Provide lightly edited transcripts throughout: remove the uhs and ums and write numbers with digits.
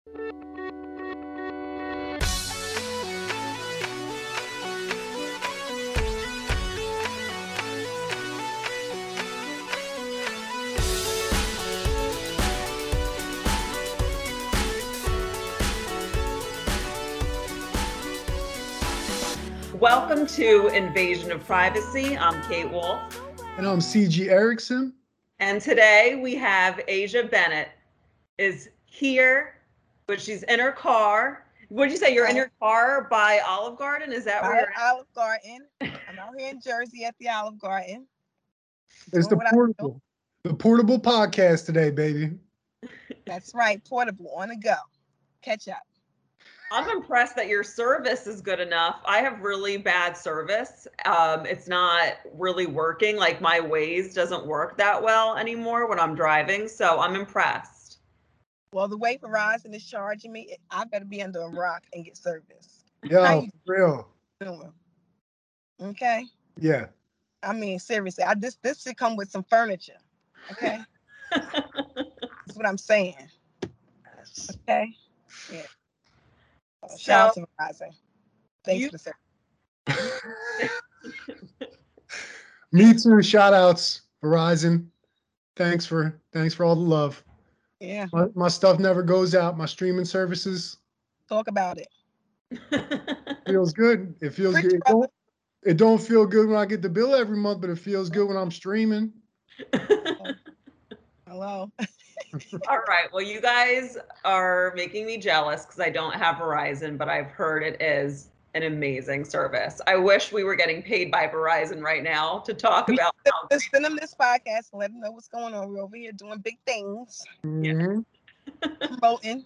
Welcome to Invasion of Privacy. I'm Kate Wolf. And I'm C.G. Erickson. And today we have Asia Bennett is here, but she's in her car. What did you say? You're in your car by Olive Garden? Is that where you're at? Olive Garden. I'm out here in Jersey at the Olive Garden. It's the portable podcast today, baby. That's right. Portable, on the go. Catch up. I'm impressed that your service is good enough. I have really bad service. It's not really working. Like my Waze doesn't work that well anymore when I'm driving. So I'm impressed. Well, the way Verizon is charging me, I better be under a rock and get service. Yeah, for real. Doing? Okay. Yeah. I mean, seriously, this should come with some furniture. Okay. That's what I'm saying. Okay. Yeah. Shout out to Verizon. Thanks for the service. Me too. Shout outs, Verizon. Thanks for all the love. Yeah. My stuff never goes out. My streaming services. Talk about it. Feels good. It feels good. It don't feel good when I get the bill every month, but it feels good when I'm streaming. Hello. All right. Well, you guys are making me jealous because I don't have Verizon, but I've heard it is an amazing service. I wish we were getting paid by Verizon right now to talk about how send them this podcast and let them know what's going on. We're over here doing big things. Mm-hmm. Promoting.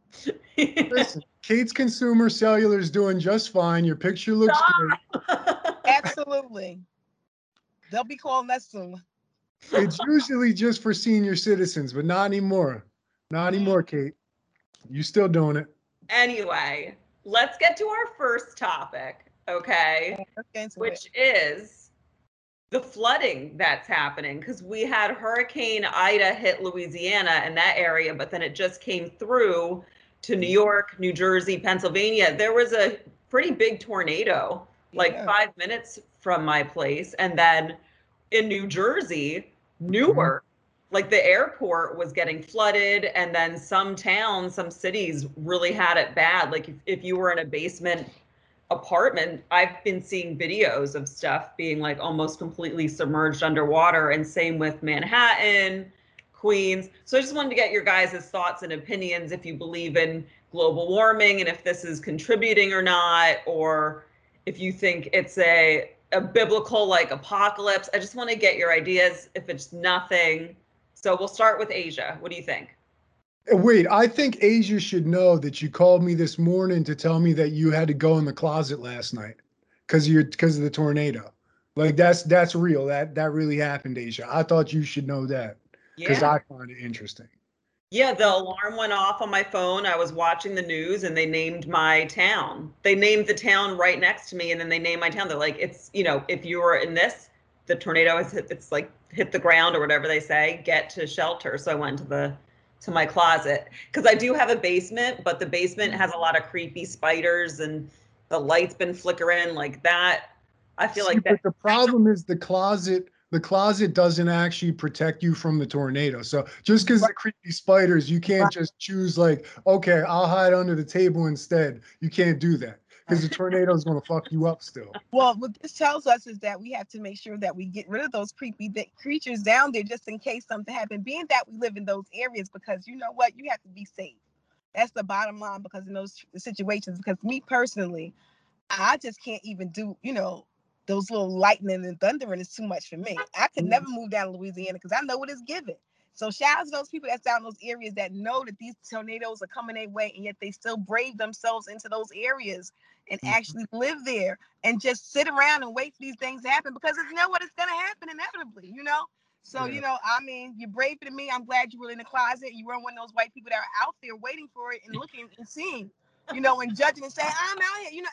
Listen, Kate's Consumer Cellular is doing just fine. Your picture looks great. Absolutely. They'll be calling us soon. It's usually just for senior citizens, but not anymore. Not anymore, Kate. You still doing it. Anyway, let's get to our first topic, okay? Which is the flooding that's happening, because we had Hurricane Ida hit Louisiana and that area, but then it just came through to New York, New Jersey, Pennsylvania. There was a pretty big tornado, like 5 minutes from my place. And then in New Jersey, Newark, like the airport was getting flooded, and then some towns, some cities really had it bad. Like if you were in a basement apartment, I've been seeing videos of stuff being like almost completely submerged underwater, and same with Manhattan, Queens. So I just wanted to get your guys' thoughts and opinions, if you believe in global warming and if this is contributing or not, or if you think it's a biblical like apocalypse. I just want to get your ideas if it's nothing. So we'll start with Asia. What do you think? Wait, I think Asia should know that you called me this morning to tell me that you had to go in the closet last night because of the tornado. Like that's real. That really happened, Asia. I thought you should know that because I find it interesting. Yeah, the alarm went off on my phone. I was watching the news and they named my town. They named the town right next to me, and then they named my town. They're like, it's, if you were in this, the tornado has hit the ground or whatever they say, get to shelter. So I went to my closet because I do have a basement, but the basement has a lot of creepy spiders and the light's been flickering like that. I feel like that. But the problem is the closet doesn't actually protect you from the tornado. So just because the creepy spiders, you can't just choose like, okay, I'll hide under the table instead. You can't do that because the tornado is going to fuck you up still. Well, what this tells us is that we have to make sure that we get rid of those creepy creatures down there just in case something happens, being that we live in those areas, because you know what? You have to be safe. That's the bottom line, because in those situations, because me personally, I just can't even do, those little lightning and thundering is too much for me. I could never move down to Louisiana because I know what it's given. So shout out to those people that's down in those areas that know that these tornadoes are coming their way, and yet they still brave themselves into those areas and actually live there and just sit around and wait for these things to happen, because you know what, it's going to happen inevitably, So, you're braver than me. I'm glad you were in the closet. You weren't one of those white people that are out there waiting for it and looking and seeing, and judging and saying, I'm out here.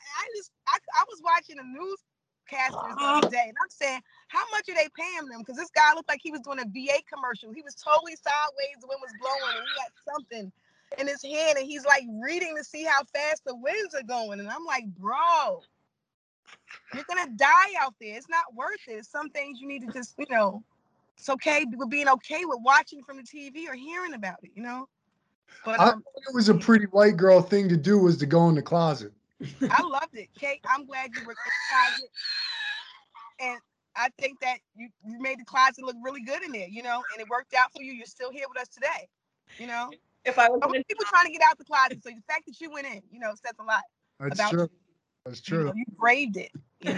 I was watching a newscasters the other day, and I'm saying, how much are they paying them? Because this guy looked like he was doing a VA commercial. He was totally sideways. The wind was blowing, and he had something. in his hand, and he's like reading to see how fast the winds are going. And I'm like, bro, you're gonna die out there. It's not worth it. Some things you need to just, it's okay with being okay with watching from the TV or hearing about it, But I thought it was a pretty white girl thing to do was to go in the closet. I loved it, Kate. I'm glad you were in the closet, and I think that you made the closet look really good in there, and it worked out for you. You're still here with us today, If I was people trying to get out the closet, so the fact that you went in, says a lot. That's about true. you. That's true. You braved it,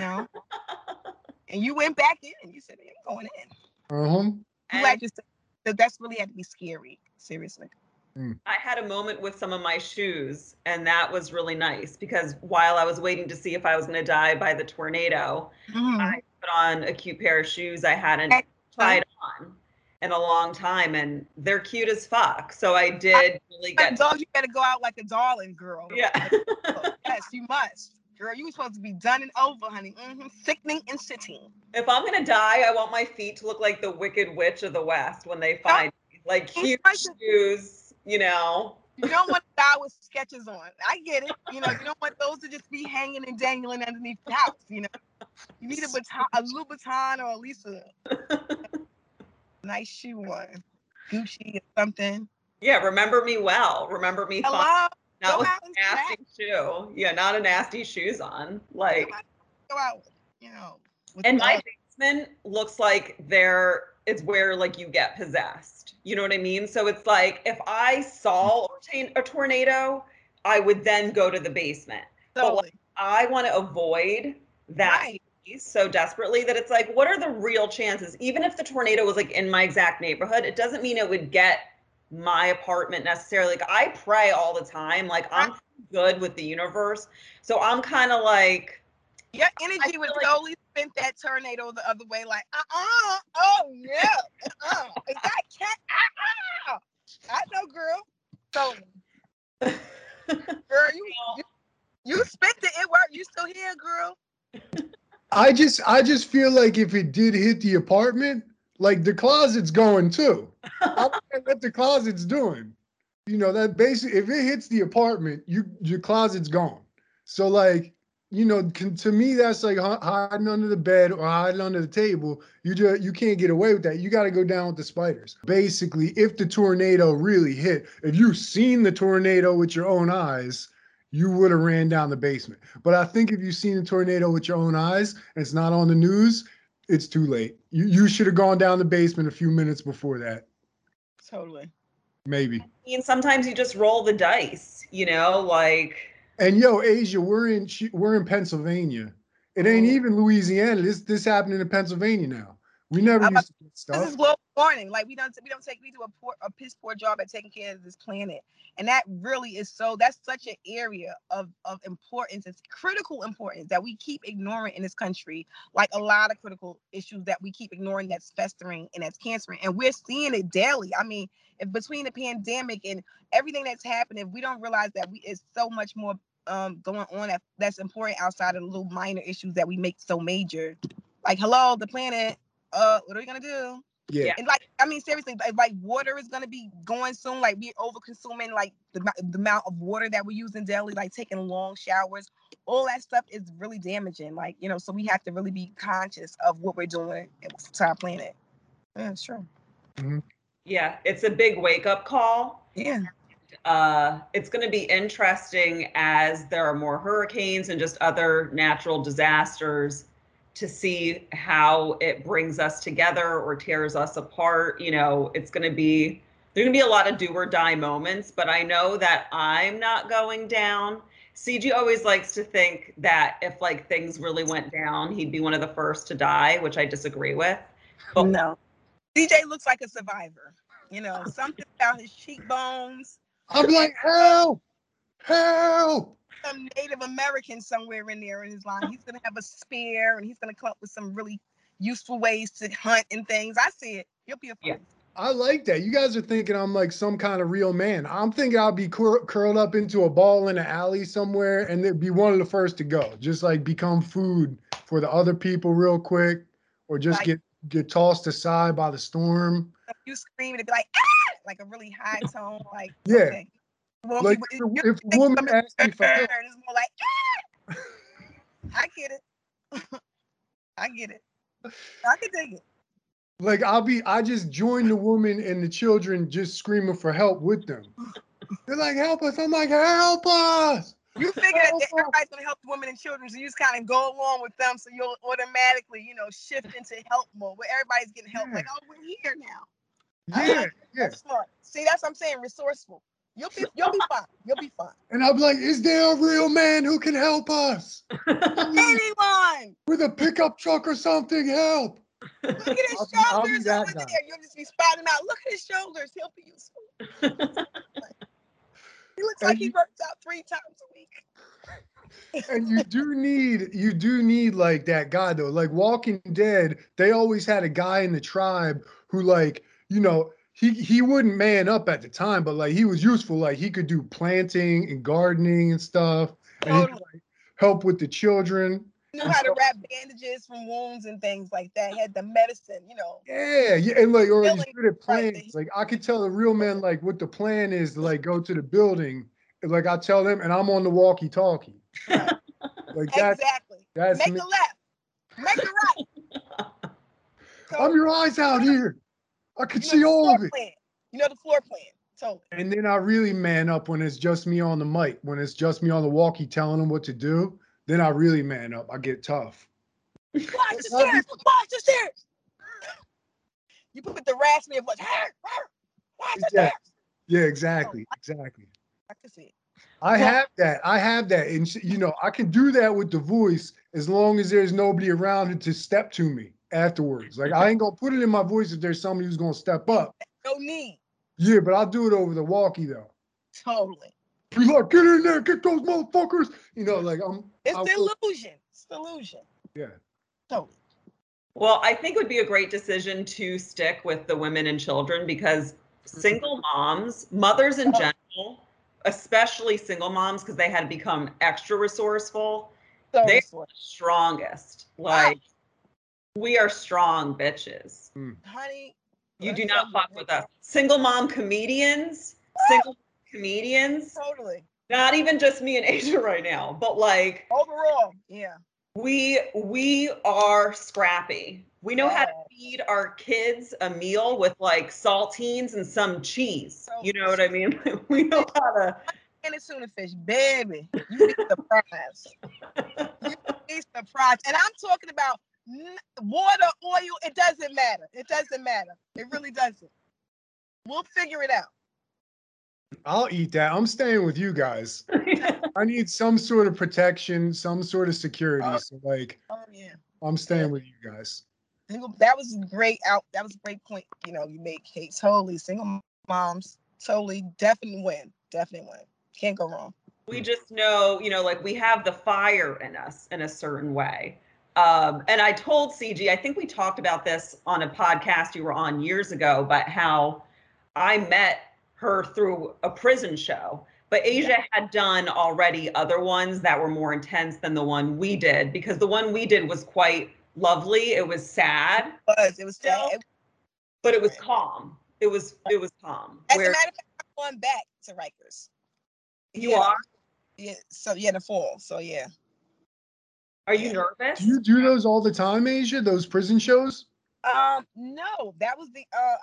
and you went back in. You said, "I'm going in." I'm glad you said that's really had to be scary. Seriously. I had a moment with some of my shoes, and that was really nice because while I was waiting to see if I was going to die by the tornado, I put on a cute pair of shoes I hadn't tried on in a long time, and they're cute as fuck. So I did really get. Dog, you better go out like a darling girl. Yeah. Yes, you must. Girl, you were supposed to be done and over, honey. Sickening and sitting. If I'm gonna die, I want my feet to look like the Wicked Witch of the West when they find me. Like cute shoes, You don't want to die with sketches on. I get it. You don't want those to just be hanging and dangling underneath the house. You need a Louboutin, or at least a nice shoe on, Gucci or something. Yeah, remember me well. Remember me. Hello. Not with a nasty shoe. Yeah, not a nasty shoes on. Like go out, And my basement looks like it's where like you get possessed. You know what I mean? So it's like if I saw a tornado, I would then go to the basement. Totally. But like, I want to avoid that so desperately that it's like, what are the real chances? Even if the tornado was like in my exact neighborhood, it doesn't mean it would get my apartment necessarily. Like I pray all the time. Like I'm good with the universe. So I'm kind of like, your energy would totally spin that tornado the other way, like, oh yeah, is that cat? I know, girl. So, girl, you spent it. It worked. You still here, girl? I just feel like if it did hit the apartment, like the closet's going too. I don't know what the closet's doing. That basically, if it hits the apartment, your closet's gone. So like, to me, that's like hiding under the bed or hiding under the table. You can't get away with that. You got to go down with the spiders. Basically, if the tornado really hit, if you've seen the tornado with your own eyes, you would have ran down the basement. But I think if you've seen the tornado with your own eyes and it's not on the news, it's too late. You should have gone down the basement a few minutes before that. Totally. Maybe. And sometimes you just roll the dice, like. And yo, Asia, we're in Pennsylvania. It ain't even Louisiana. This happening in Pennsylvania now. We never used to get stuff. This is global warming. Like we do a piss poor job at taking care of this planet. And that really is that's such an area of importance. It's critical importance that we keep ignoring in this country. Like a lot of critical issues that we keep ignoring that's festering and that's cancering. And we're seeing it daily. I mean, if between the pandemic and everything that's happening, we don't realize that it's so much more going on that's important outside of the little minor issues that we make so major. Like, hello, the planet. What are we gonna do? Yeah. And like, I mean, seriously, like water is gonna be going soon. Like we're over consuming like the amount of water that we use in daily, like taking long showers. All that stuff is really damaging. Like, so we have to really be conscious of what we're doing to our planet. Yeah, it's true. Mm-hmm. Yeah, it's a big wake up call. Yeah. It's going to be interesting as there are more hurricanes and just other natural disasters to see how it brings us together or tears us apart. There's going to be a lot of do or die moments, but I know that I'm not going down. CG always likes to think that if like things really went down, he'd be one of the first to die, which I disagree with. But no. CJ looks like a survivor. Something about his cheekbones. I'm like, help! Some Native American somewhere in there in his line. He's going to have a spear and he's going to come up with some really useful ways to hunt and things. I see it. You'll be a fool. Yeah. I like that. You guys are thinking I'm like some kind of real man. I'm thinking I'll be curled up into a ball in an alley somewhere and then be one of the first to go. Just like become food for the other people real quick or just get tossed aside by the storm. You scream and it'd be like, ah! Like a really high tone. Like, yeah. Okay. Like if a woman asks me for help, it's more like, ah! I get it. I get it. I can dig it. Like I just join the woman and the children just screaming for help with them. They're like, help us. I'm like, help us. You figure that everybody's gonna help the women and children, so you just kind of go along with them, so you'll automatically, shift into help mode where everybody's getting help. Yeah. Like, oh, we're here now. Yeah, That's smart. See, that's what I'm saying. Resourceful. You'll be fine. You'll be fine. And I'm like, is there a real man who can help us? Anyone with a pickup truck or something? Help! Look at his shoulders over there. You'll just be spotting him out. Look at his shoulders. He'll be useful. He looks like he works out 3 times a week. And you do need like that guy though. Like Walking Dead, they always had a guy in the tribe who he wouldn't man up at the time, but like he was useful. Like he could do planting and gardening and stuff, and he could like help with the children. He knew how to wrap bandages from wounds and things like that. He had the medicine, Yeah, and like, or he's good at plans. Like I could tell the real man like what the plan is to like go to the building. Like I tell them, and I'm on the walkie-talkie. Right. Like that's make the left, make the right. So, I'm your eyes out here. I could see all of it. Plan. You know the floor plan. Totally. And then I really man up when it's just me on the mic. When it's just me on the walkie telling them what to do, then I really man up. I get tough. Watch the stairs. Watch the stairs. You put the raspy of watch the stairs. Yeah, exactly. Exactly. I can see it. I have that. And, I can do that with the voice as long as there's nobody around to step to me afterwards. Like, I ain't going to put it in my voice if there's somebody who's going to step up. No need. Yeah, but I'll do it over the walkie, though. Totally. Be like, get in there, get those motherfuckers. Like, It's delusion. It's delusion. Yeah. Totally. Well, I think it would be a great decision to stick with the women and children because single moms, mothers in general, especially single moms, because they had to become extra resourceful. They're the strongest. Like, we are strong bitches. Honey, you do not fuck with us. Single mom comedians, Totally. Not even just me and Asia right now, but like overall, yeah. We are scrappy. We know how to feed our kids a meal with like saltines and some cheese. You know what I mean? We know how to. And a tuna fish, baby. You be surprised. You be surprised. And I'm talking about water, oil. It doesn't matter. It doesn't matter. It really doesn't. We'll figure it out. I'll eat that. I'm staying with you guys. I need some sort of protection, some sort of security. I'm staying with you guys. That was great. That was a great point. You made, Kate. Totally, single moms. Totally, definitely win. Can't go wrong. We just know, like we have the fire in us in a certain way. And I told CG, I think we talked about this on a podcast you were on years ago, but how I met her through a prison show. But Asia had done already other ones that were more intense than the one we did, because the one we did was quite lovely. It was sad. It was sad. But it was calm. It was calm. As a matter of fact, I'm going back to Rikers. You are? Yeah. So the fall. So yeah. Are you nervous? Do you do those all the time, Asia? Those prison shows? No. That was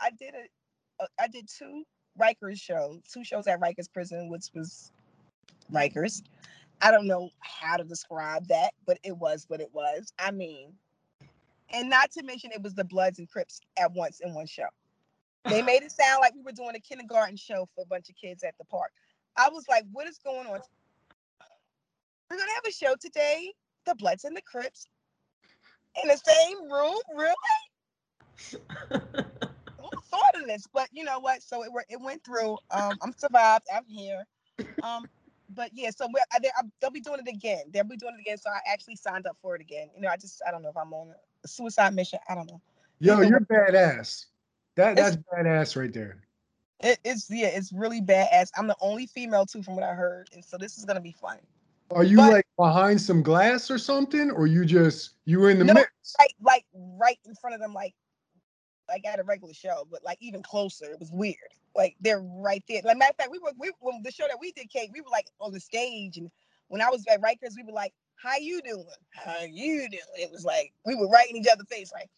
I did 2 Rikers shows, 2 shows at Rikers Prison, which was Rikers. I don't know how to describe that, but it was what it was. I mean, and not to mention it was the Bloods and Crips at once in one show. They made it sound like we were doing a kindergarten show for a bunch of kids at the park. I was like, what is going on? We're going to have a show today, the Bloods and the Crips, in the same room? Really? Who thought of this? But you know what? So it went through. I'm survived. I'm here. But yeah, so they'll be doing it again. They'll be doing it again. So I actually signed up for it again. I don't know if I'm on a suicide mission. I don't know. Yo, you're badass. That's badass right there. It's really badass. I'm the only female too, from what I heard, and so this is gonna be fun. Are you like behind some glass or something, or you in the mix? Right in front of them, like at a regular show, but like even closer. It was weird. Like they're right there. Like matter of fact, when the show that we did, Kate, we were like on the stage, and when I was at Rikers, we were like, "How you doing? How you doing?" It was like we were right in each other's face, like,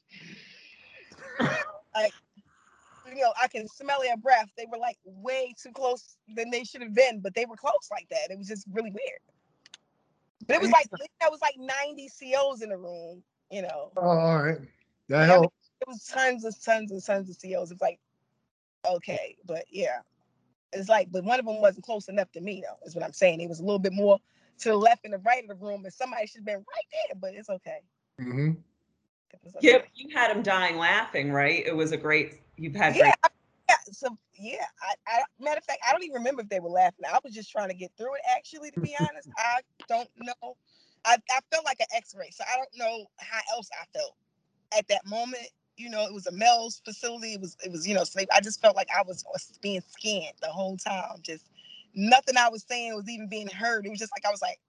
like I can smell their breath. They were like way too close than they should have been, but they were close like that. It was just really weird. But it was like 90 COs in the room, Oh, all right, that helped. helped. It was tons of COs. It's like, okay, but yeah. It's like, but one of them wasn't close enough to me, though, is what I'm saying. It was a little bit more to the left and the right of the room, and somebody should have been right there, but it's okay. Mm-hmm. Okay. Yeah, you had him dying laughing, right? It was a great, you've had great. Yeah, so, yeah. Matter of fact, I don't even remember if they were laughing. I was just trying to get through it, actually, to be honest. I don't know. I felt like an X-ray, so I don't know how else I felt at that moment. It was a Mel's facility. It was slave. I just felt like I was being scanned the whole time. Just nothing I was saying was even being heard. It was just like I was like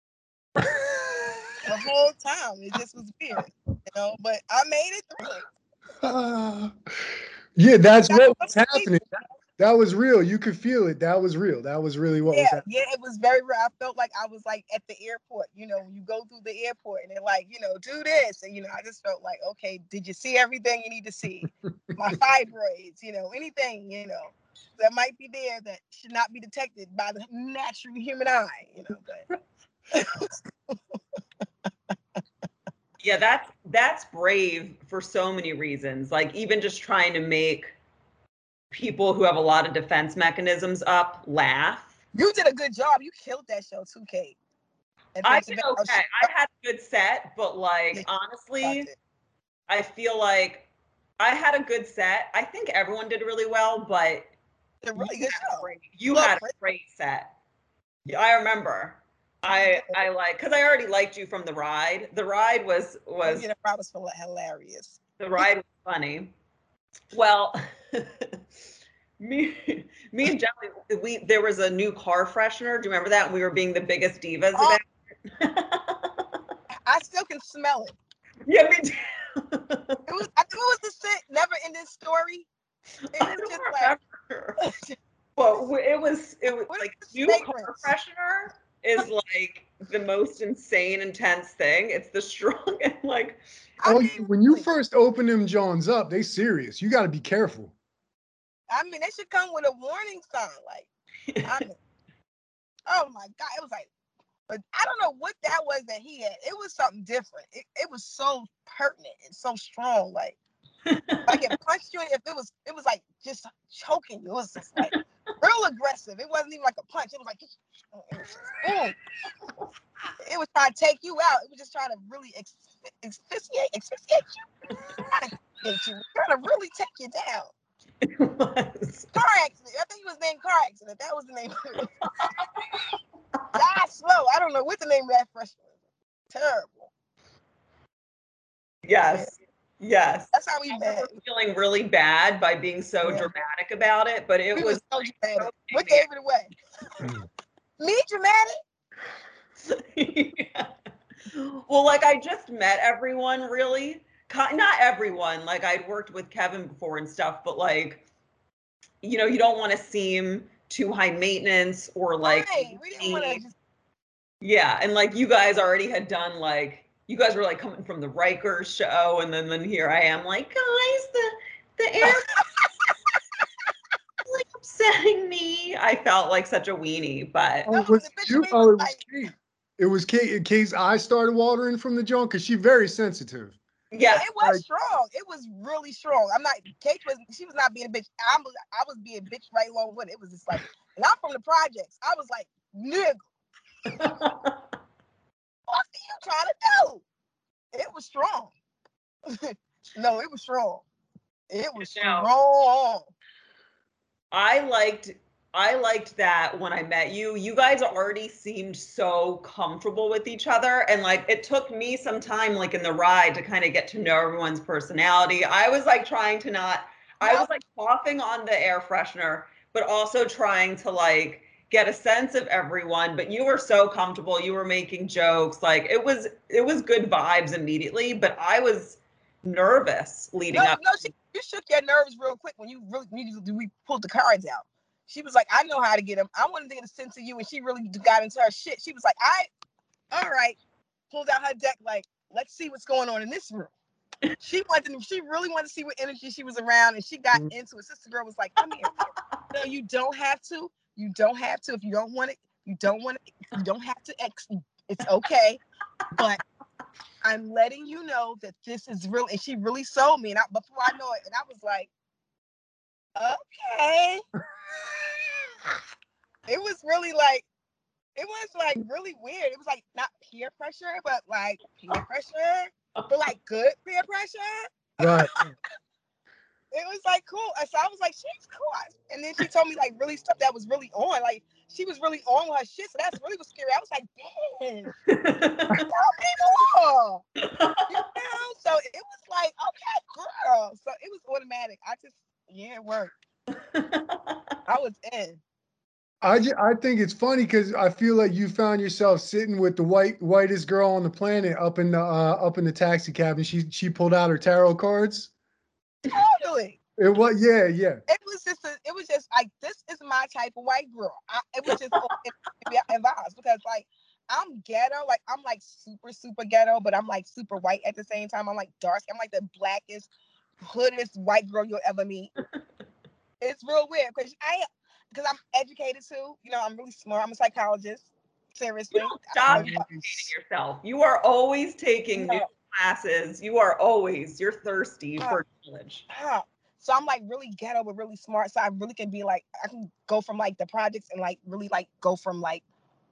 the whole time. It just was weird, but I made it through it. Yeah, that's what was happening. That was real. You could feel it. That was real. That was really what was happening. Yeah, it was very real. I felt like I was like at the airport, when you go through the airport and they're like, do this. And, I just felt like, okay, did you see everything you need to see? My fibroids, anything, that might be there that should not be detected by the natural human eye, but. Yeah, that's brave for so many reasons. Like even just trying to make people who have a lot of defense mechanisms up laugh. You did a good job. You killed that show too, Kate. I did okay. I had a good set, but like honestly, I feel like I had a good set. I think everyone did really well, but a really good show. You had a great set. I remember. I like because I already liked you from the ride. The ride was the ride was hilarious. The ride was funny. Well, me and Jelly, there was a new car freshener. Do you remember that? We were being the biggest divas about it. I still can smell it. Yeah, me too. I think it was the Never Ending Story. It was just like. Well, it was like new car freshener is like the most insane, intense thing. It's the strong and like. When you first open them Johns up, they serious. You got to be careful. I mean, they should come with a warning sign, like. Oh my God! It was like, but I don't know what that was that he had. It was something different. It was so pertinent and so strong, like. Like it punched you. If it was like just choking you. It was just like real aggressive. It wasn't even like a punch. It was like, boom. It was trying to take you out. It was just trying to really asphyxiate you. Trying to really take you down. It was. Car accident. I think it was named Car Accident. That was the name of it. Die slow. I don't know what the name of that freshman was. Terrible. Yes. Yes. That's how we met. Feeling really bad by being so dramatic about it, but it was so dramatic. What gave it away? Me dramatic? Yeah. Well, like I just met everyone really. Not everyone. Like I'd worked with Kevin before and stuff, but like, you don't want to seem too high maintenance or like. Right. We didn't want to just. Yeah, and like you guys already had done like. You guys were like coming from the Rikers show, and then here I am, like, guys, the air like upsetting me. I felt like such a weenie, but it was Kate. It was Kate. Kate's eyes started watering from the junk because she's very sensitive. Yeah, it was strong. It was really strong. She was not being a bitch. I was being bitch right along with it. It was just like, and I'm from the projects. I was like, nigga. What are you trying to do? It was strong. No, it was strong. It was strong. I liked that when I met you. You guys already seemed so comfortable with each other. And like it took me some time, like in the ride, to kind of get to know everyone's personality. I was like trying to I was like coughing on the air freshener, but also trying to like get a sense of everyone. But you were so comfortable. You were making jokes. Like it was good vibes immediately. But I was nervous leading up. No, you shook your nerves real quick when we pulled the cards out. She was like, I know how to get him. I wanted to get a sense of you, and she really got into her shit. She was like, all right, pulled out her deck, like, let's see what's going on in this room. She really wanted to see what energy she was around, and she got into it. Sister girl was like, come here. No, you don't have to. You don't have to. If you don't want it, you don't want it. You don't have to. It's okay. But I'm letting you know that this is real. And she really sold me. And before I know it, and I was like, okay. It was really like, really weird. It was like not peer pressure, but like peer pressure, but like good peer pressure. Right. It was like cool. So I was like, she's cool. And then she told me like really stuff that was really on. Like she was really on with her shit. So that's really was scary. I was like, damn, tell me more. You know? So it was like, okay, girl. So it was automatic. It worked. I was in. I think it's funny because I feel like you found yourself sitting with the whitest girl on the planet up in the taxi cab, and she pulled out her tarot cards. Totally. Yeah. It was just like, this is my type of white girl. It was just vibes because like I'm ghetto, like I'm like super, super ghetto, but I'm like super white at the same time. I'm like dark. I'm like the blackest, hoodest white girl you'll ever meet. It's real weird because I'm educated too. You know, I'm really smart. I'm a psychologist. Seriously. Stop educating yourself. You are always taking new classes. You're thirsty for knowledge. So I'm like really ghetto but really smart. So I really can be like, I can go from like the projects and like really like go from like,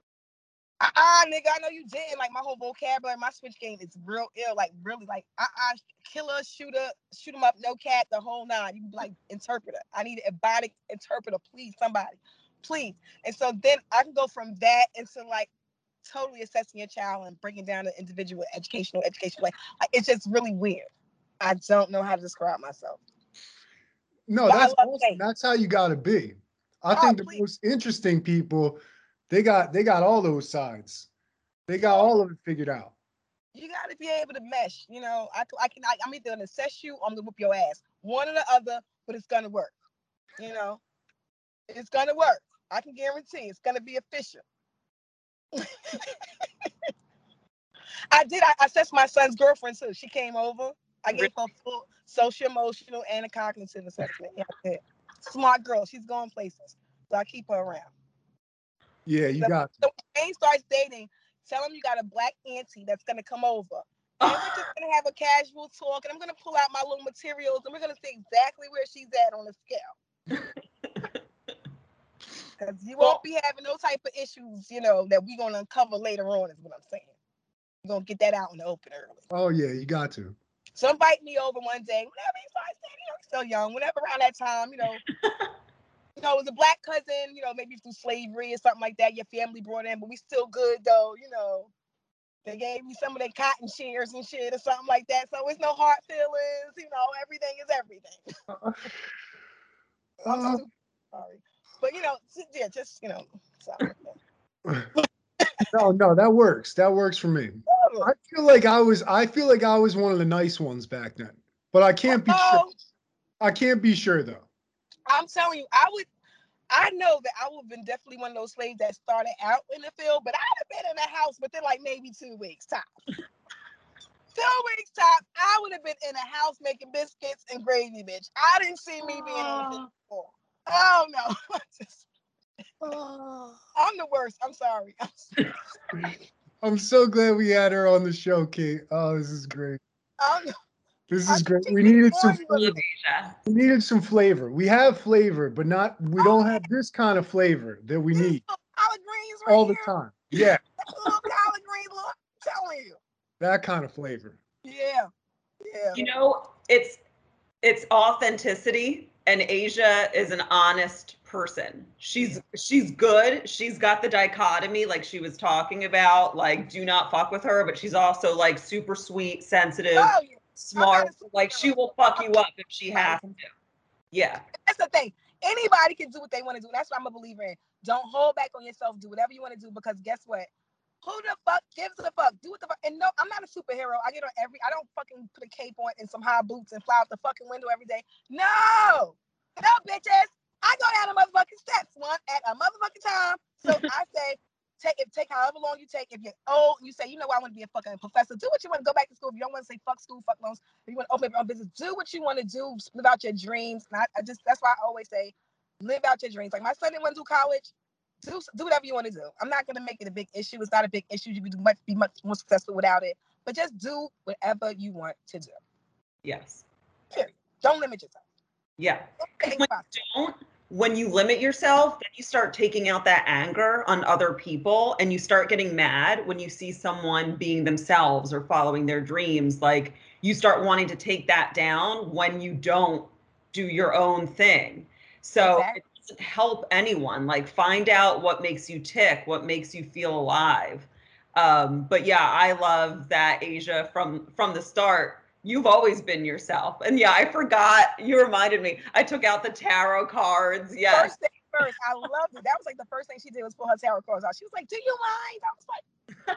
nigga, I know you didn't. Like my whole vocabulary, my switch game is real ill. Like really like, killer, shooter, shoot 'em up, no cat, the whole nine. You like interpreter. I need an erotic interpreter, please, somebody, please. And so then I can go from that into like totally assessing your child and breaking down the individual education. Like it's just really weird. I don't know how to describe myself. No, that's awesome. That's how you gotta be. I think the most interesting people, they got all those sides. They got all of it figured out. You got to be able to mesh. You know, I'm either gonna assess you or I'm gonna whoop your ass. One or the other, but it's gonna work. You know, it's gonna work. I can guarantee it's gonna be official. I assessed my son's girlfriend too. She came over. I gave her full social, emotional, and a cognitive assessment. Yeah, smart girl. She's going places. So I keep her around. Yeah, you got So when Jane starts dating, tell him you got a black auntie that's gonna come over. And we're just gonna have a casual talk, and I'm gonna pull out my little materials, and we're gonna see exactly where she's at on the scale. Because you won't be having no type of issues, you know, that we're gonna uncover later on, is what I'm saying. You're gonna get that out in the open early. Oh yeah, you got to. So invite me over one day, whenever he starts dating, he's still young, whenever around that time, you know. You know, it was a black cousin, you know, maybe through slavery or something like that. Your family brought in, but we still good though, you know. They gave me some of their cotton shears and shit or something like that. So it's no hard feelings, you know, everything is everything. I'm super sorry. But you know, yeah, just, you know, sorry. No, that works. That works for me. I feel like I was one of the nice ones back then. But I can't be sure. I can't be sure though. I'm telling you, I know that I would have been definitely one of those slaves that started out in the field, but I'd have been in the house within like maybe 2 weeks top. 2 weeks top, I would have been in a house making biscuits and gravy, bitch. I didn't see me being on the field before. Oh no. I'm the worst. I'm sorry. I'm so glad we had her on the show, Kate. Oh, this is great. This is great. We needed some flavor. We needed some flavor. We have flavor, but we don't have this kind of flavor that we need collard greens all the time. Yeah. Little collard greens, look, I'm telling you. That kind of flavor. Yeah. Yeah. You know, it's authenticity, and Asia is an honest person. She's good. She's got the dichotomy like she was talking about, like do not fuck with her, but she's also like super sweet, sensitive, smart. Like she will fuck you up if she has to. Yeah. That's the thing. Anybody can do what they want to do. That's what I'm a believer in. Don't hold back on yourself. Do whatever you want to do, because guess what? Who the fuck gives a fuck? Do what the fuck. And no, I'm not a superhero. I don't fucking put a cape on and some high boots and fly out the fucking window every day. No, bitches. I go down the motherfucking steps one at a motherfucking time. So I say, take however long you take. If you're old, you say, you know what, I want to be a fucking professor. Do what you want to go back to school. If you don't want to say fuck school, fuck loans, if you want to open up your own business, do what you want to do. Live out your dreams. And that's why I always say, live out your dreams. Like my son didn't want to do college. Do whatever you want to do. I'm not gonna make it a big issue. It's not a big issue. You can be much more successful without it. But just do whatever you want to do. Yes. Period. Don't limit yourself. Yeah. When you limit yourself, then you start taking out that anger on other people, and you start getting mad when you see someone being themselves or following their dreams. Like you start wanting to take that down when you don't do your own thing. So exactly. It doesn't help anyone. Like find out what makes you tick, what makes you feel alive. But yeah, I love that, Asia, from the start. You've always been yourself. And yeah, I forgot. You reminded me. I took out the tarot cards. Yes. First thing first. I loved it. That was like the first thing she did was pull her tarot cards out. She was like, do you mind? I was like,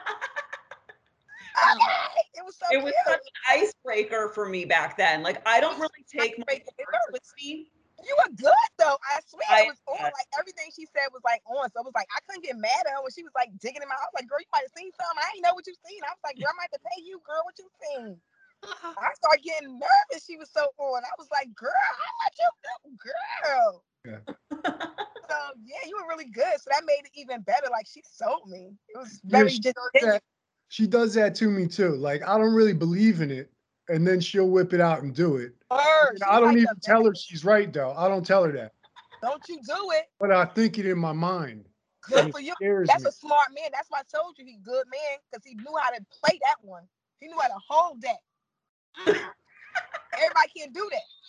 okay. It was so It was such an icebreaker for me back then. Like, I don't really take my words with me. You were good, though. I swear it was on. Like, everything she said was, like, on. So it was like, I couldn't get mad at her when she was, like, digging in my house. Like, girl, you might have seen something. I didn't know what you seen. I was like, girl, I might have to pay you, girl. What you seen? I started getting nervous. She was so on. I was like, girl, how much you do, girl? Yeah. So yeah, you were really good. So that made it even better. Like she sold me. It was very she does that to me too. Like I don't really believe in it, and then she'll whip it out and do it. I don't even tell her she's right though. I don't tell her that. Don't you do it? But I think it in my mind. Good for you. That's a smart man. That's why I told you he's a good man because he knew how to play that one. He knew how to hold that. Everybody can't do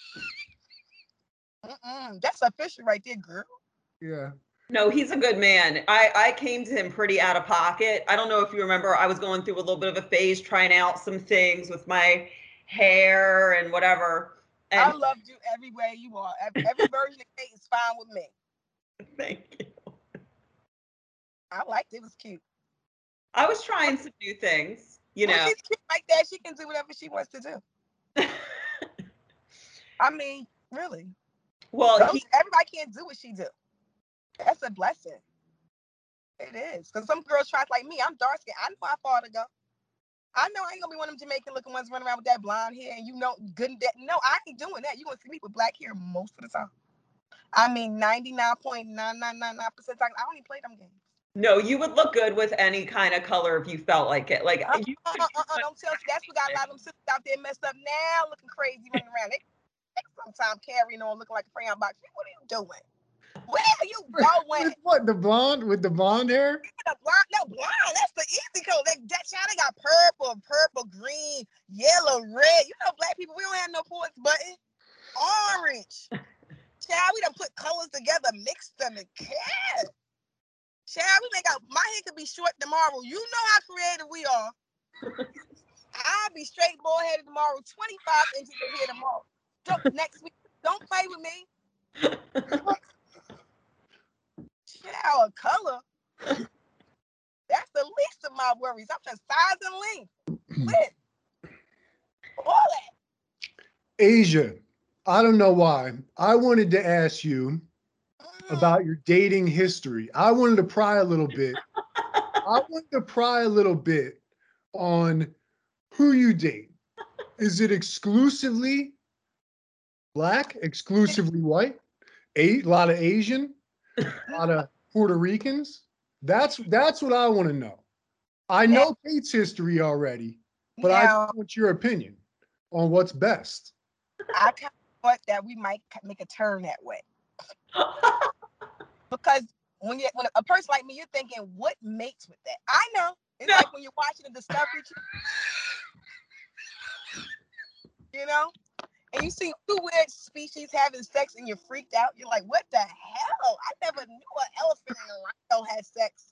that. That's official right there, girl. Yeah. No, he's a good man. I came to him pretty out of pocket. I don't know if you remember, I was going through a little bit of a phase trying out some things with my hair and whatever. And I loved you every way you are. Every version of Kate is fine with me. Thank you. I liked it. It was cute. I was trying some new things, you know. She's cute like that. She can do whatever she wants to do. I mean, really. Well, everybody can't do what she do. That's a blessing. It is. Because some girls try like me. I'm dark skinned. I know how far to go. I know I ain't gonna be one of them Jamaican looking ones running around with that blonde hair and good and dead. No, I ain't doing that. You gonna see me with black hair most of the time. I mean 99.9999% I don't even play them games. No, you would look good with any kind of color if you felt like it. Like don't tell me that's what got a lot of them sisters out there messed up now, looking crazy running around. They sometimes carrying on looking like a crayon box. What are you doing? Where are you going? With what? The blonde with the blonde hair? Blonde. That's the easy color. That China got purple, green, yellow, red. You know, black people, we don't have no points button. Orange. Child, we done put colors together, mixed them, and care. Child, we make out. My hair could be short tomorrow. You know how creative we are. I'll be straight bald headed tomorrow. 25 inches of hair tomorrow. Next week, don't play with me. Child, color. That's the least of my worries. I'm just size and length. All that. Asia, I don't know why. I wanted to ask you about your dating history. I wanted to pry a little bit. On who you date. Is it exclusively Black, exclusively white, a lot of Asian, a lot of Puerto Ricans? That's what I want to know. I know Kate's history already, but I want your opinion on what's best. I kind of thought that we might make a turn that way. Because when a person like me, you're thinking, what mates with that? I know. It's like when you're watching a Discovery Channel, you know? And you see two weird species having sex and you're freaked out. You're like, what the hell? I never knew an elephant and a rhino had sex.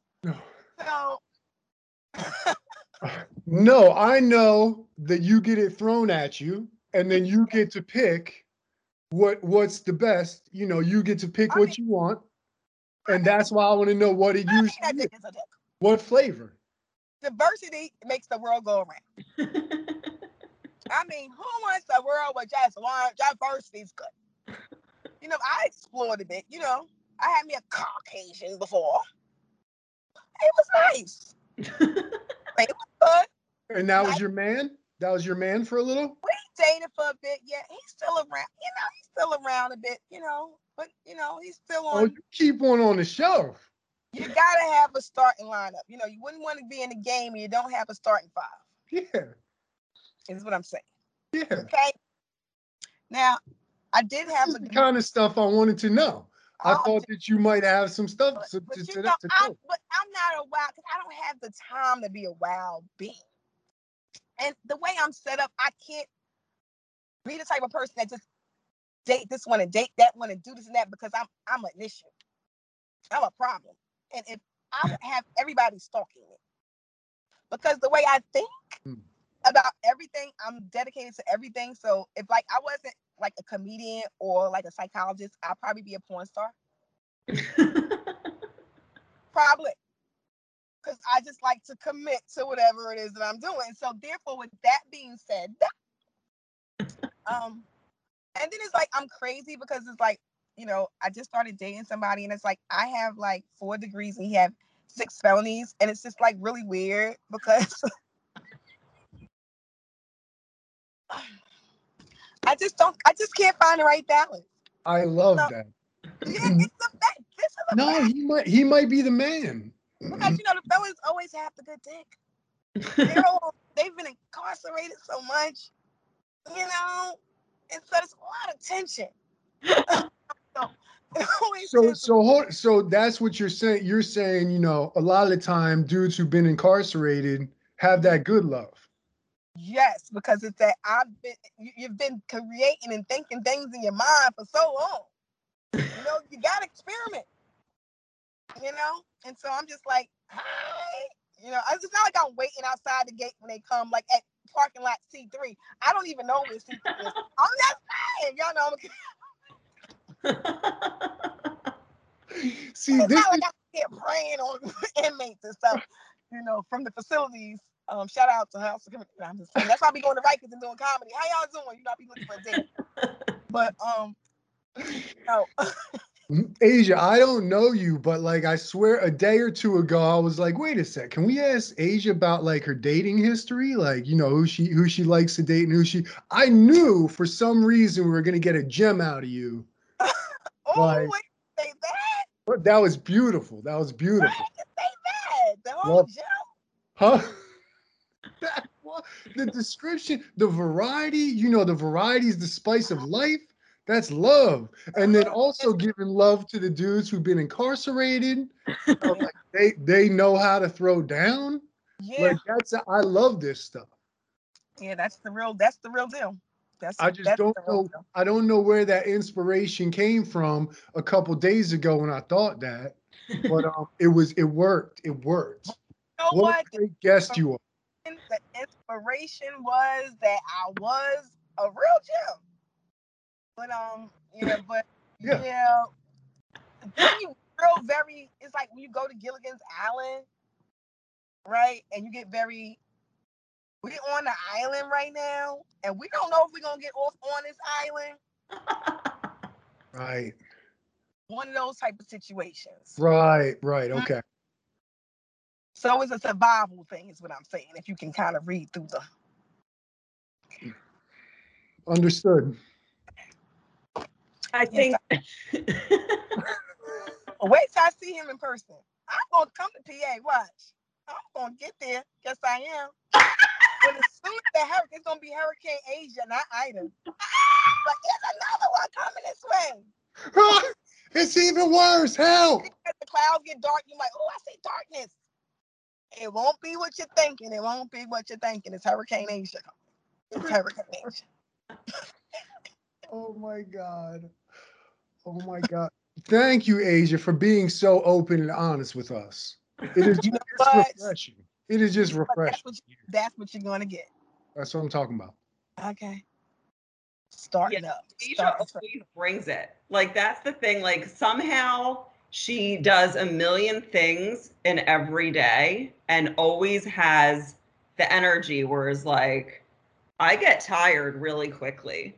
So no, I know that you get it thrown at you and then you get to pick what's the best. You know, you get to pick what you want. And that's why I want to know what it usually is. What flavor? Diversity makes the world go around. I mean, who wants a world with just one? Diversity's good. You know, I explored a bit. You know, I had me a Caucasian before. It was nice. It was good. And that was your man? That was your man for a little? We dated for a bit. Yeah, he's still around. You know, he's still around a bit, you know. But, you know, he's still on. Oh, you keep one on the shelf. You got to have a starting lineup. You know, you wouldn't want to be in the game and you don't have a starting five. Yeah. Is what I'm saying. Yeah. Okay. Now, I did have the kind of stuff I wanted to know. I thought that you might have some stuff but I'm not a wild, because I don't have the time to be a wild being. And the way I'm set up, I can't be the type of person that just date this one and date that one and do this and that, because I'm an issue. I'm a problem. And if I would have everybody stalking me, because the way I think about everything, I'm dedicated to everything. So if like I wasn't like a comedian or like a psychologist, I'd probably be a porn star. Probably. Because I just like to commit to whatever it is that I'm doing. So therefore, with that being said, and then it's like I'm crazy because it's like, you know, I just started dating somebody and it's like I have like 4 degrees and he have 6 felonies, and it's just like really weird because I just can't find the right balance. I love that. Yeah, No, he might be the man. Because you know the fellas always have the good dick. They've been incarcerated so much, you know, and so there's a lot of tension. So that's what you're saying. You're saying, you know, a lot of the time dudes who've been incarcerated have that good love. Yes, because it's that you've been creating and thinking things in your mind for so long. You know, you gotta experiment. You know, and so I'm just like, hi. You know, it's not like I'm waiting outside the gate when they come, like at parking lot C3. I don't even know where C3 is. I'm just saying, y'all know. See, it's not like I get praying on inmates and stuff, you know, from the facilities. Shout out to House of Community. I'm just saying, that's why I be going to Rikers and doing comedy. How y'all doing? You know, I be looking for a date. But no. Asia, I don't know you, but like I swear a day or two ago, I was like, wait a sec, can we ask Asia about like her dating history? Like, you know, who she likes to date and I knew for some reason we were gonna get a gem out of you. Wait, say that? But that was beautiful. That was beautiful. Why did you say that? The whole gem? Huh? The description, the variety, you know, the variety is the spice of life. That's love. And then also giving love to the dudes who've been incarcerated. Like they know how to throw down. Yeah. Like I love this stuff. Yeah, that's the real deal. I don't know where that inspiration came from a couple days ago when I thought that. But it worked. It worked. You know what a great guest you are. The inspiration was that I was a real gem. But then you feel very, it's like when you go to Gilligan's Island, right? And you get very, we're on the island right now, and we don't know if we're gonna get off on this island. Right. One of those type of situations. Right, okay. So it's a survival thing, is what I'm saying, if you can kind of read through the. Understood. I think. Wait till I see him in person. I'm gonna come to PA. Watch. I'm gonna get there. Yes, I am. But as soon as the hurricane, it's gonna be Hurricane Asia, not Ida. But there's another one coming this way. It's even worse. Help! As the clouds get dark, you're like, oh, I see darkness. It won't be what you're thinking. It won't be what you're thinking. It's Hurricane Asia. It's Hurricane Asia. Oh my God. Oh my God. Thank you, Asia, for being so open and honest with us. It is refreshing. It is just refreshing. That's what you're gonna get. That's what I'm talking about. Okay. Starting up. Asia always brings it. Like that's the thing. Like somehow she does a million things in every day and always has the energy where it's like, I get tired really quickly.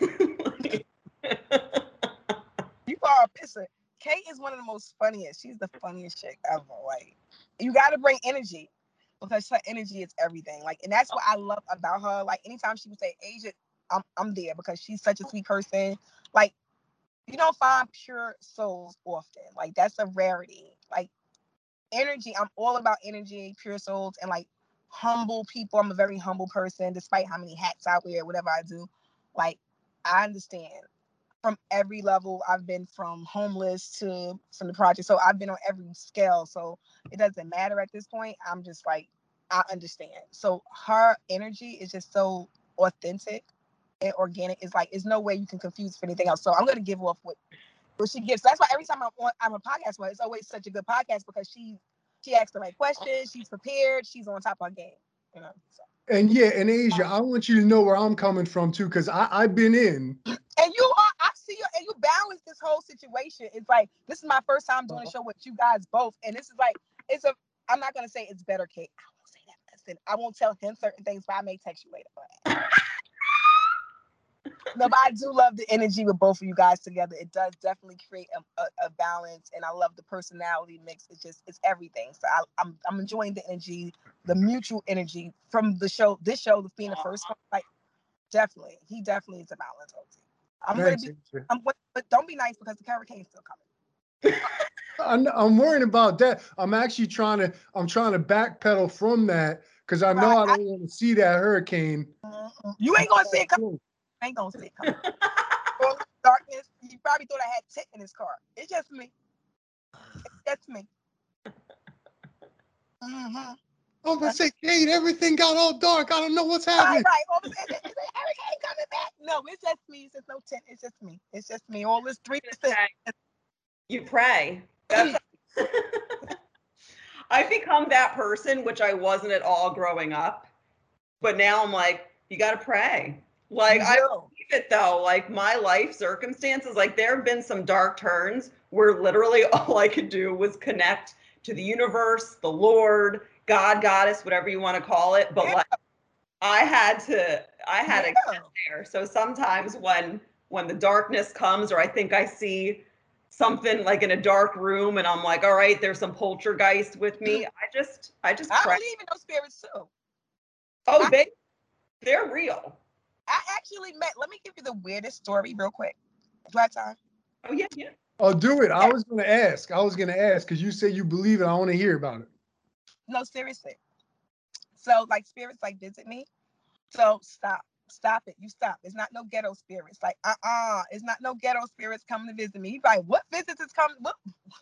You are a pisser. Kate is one of the most funniest. She's the funniest chick ever. Like, you got to bring energy because her energy is everything. Like, and that's what I love about her. Like, anytime she would say, Asia, I'm there because she's such a sweet person. Like, you don't find pure souls often. Like, that's a rarity. Like, energy, I'm all about energy, pure souls, and like humble people. I'm a very humble person, despite how many hats I wear, whatever I do. Like, I understand from every level. I've been from homeless to from the project. So I've been on every scale. So it doesn't matter at this point. I'm just like, I understand. So her energy is just so authentic and organic. It's like, there's no way you can confuse for anything else. So I'm going to give off what she gives. So that's why every time I'm a podcast with, it's always such a good podcast because she asks the right questions. She's prepared. She's on top of her game. You know. So. And yeah, and Asia, I want you to know where I'm coming from too, because I've been in. And you are, I see you, and you balance this whole situation. It's like, this is my first time doing a show with you guys both. And this is like, I'm not going to say it's better, Kate. I won't say that. Listen, I won't tell him certain things, but I may text you later for that. No, but I do love the energy with both of you guys together. It does definitely create a balance, and I love the personality mix. It's everything. So I'm enjoying the energy, the mutual energy from the show. This show being the first one, like, definitely, he definitely is a balance. But don't be nice because the hurricane's still coming. I'm worried about that. I'm actually trying to backpedal from that because I know I don't want to see that hurricane. You ain't gonna see it coming. Ain't gonna see it coming. Darkness. He probably thought I had tit in his car. It's just me. It's just me. I was gonna say, Kate, everything got all dark. I don't know what's happening. Right. All of a sudden, is the hurricane coming back? No, it's just me. It's just no tent. It's just me. It's just me. All this 3%. You pray. I've become that person, which I wasn't at all growing up. But now I'm like, you got to pray. Like, I believe it though. Like, my life circumstances, like, there have been some dark turns where literally all I could do was connect to the universe, the Lord, God, Goddess, whatever you want to call it. But like, I had to get there. So sometimes when the darkness comes, or I think I see something like in a dark room, and I'm like, all right, there's some poltergeist with me. I just pray. I believe in those spirits too. Oh, they're real. I actually met. Let me give you the weirdest story real quick. Do I have time? Oh yeah. Oh, do it. I was gonna ask because you say you believe it. I want to hear about it. No, seriously. So like spirits like visit me. So stop it. You stop. It's not no ghetto spirits. Like it's not no ghetto spirits coming to visit me. He's like, what visits is coming? What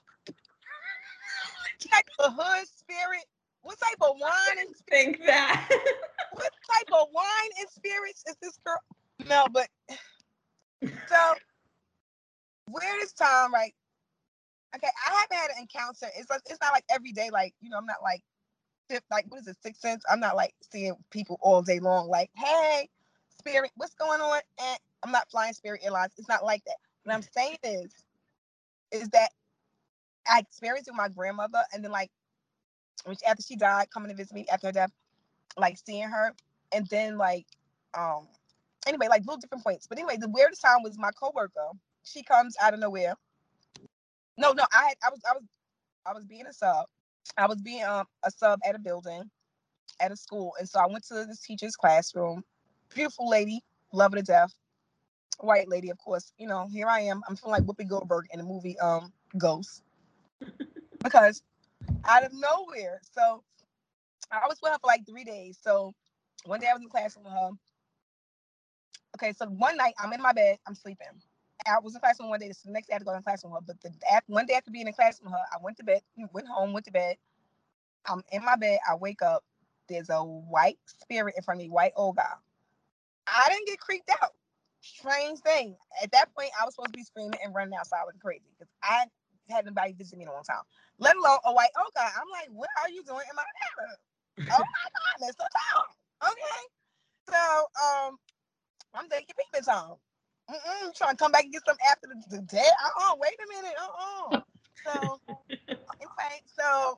type of hood spirit? What type of wine and think that? What type of wine and spirits is this girl? No, but so weirdest time, right? Okay, I haven't had an encounter. It's not like every day. Like, you know, I'm not like what is it, Sixth Sense? I'm not like seeing people all day long. Like, hey, spirit, what's going on? And I'm not flying Spirit Airlines. It's not like that. What I'm saying is that I experienced it with my grandmother, and then like after she died, coming to visit me after her death, like seeing her, and then like anyway, like little different points. But anyway, the weirdest time was my coworker. She comes out of nowhere. No, I was being a sub. I was being a sub at a building, at a school, and so I went to this teacher's classroom. Beautiful lady, love her to death. White lady, of course. You know, here I am. I'm feeling like Whoopi Goldberg in the movie Ghost, because out of nowhere. So I was with her for like 3 days. So one day I was in the classroom with her. Okay, so one night I'm in my bed, I'm sleeping. I was in classroom one day. So the next day I had to go in class with her. But one day after being in class with her, I went to bed, went home, went to bed. I'm in my bed. I wake up. There's a white spirit in front of me, white old guy. I didn't get creeped out. Strange thing. At that point, I was supposed to be screaming and running outside looking crazy because I had nobody visit me in a long time, let alone a white old guy. I'm like, what are you doing in my neighborhood? Oh my God, Mr. Tom. Okay. So, I'm thinking peeping Tom. Trying to come back and get some after the dead. Wait a minute. So anyway, so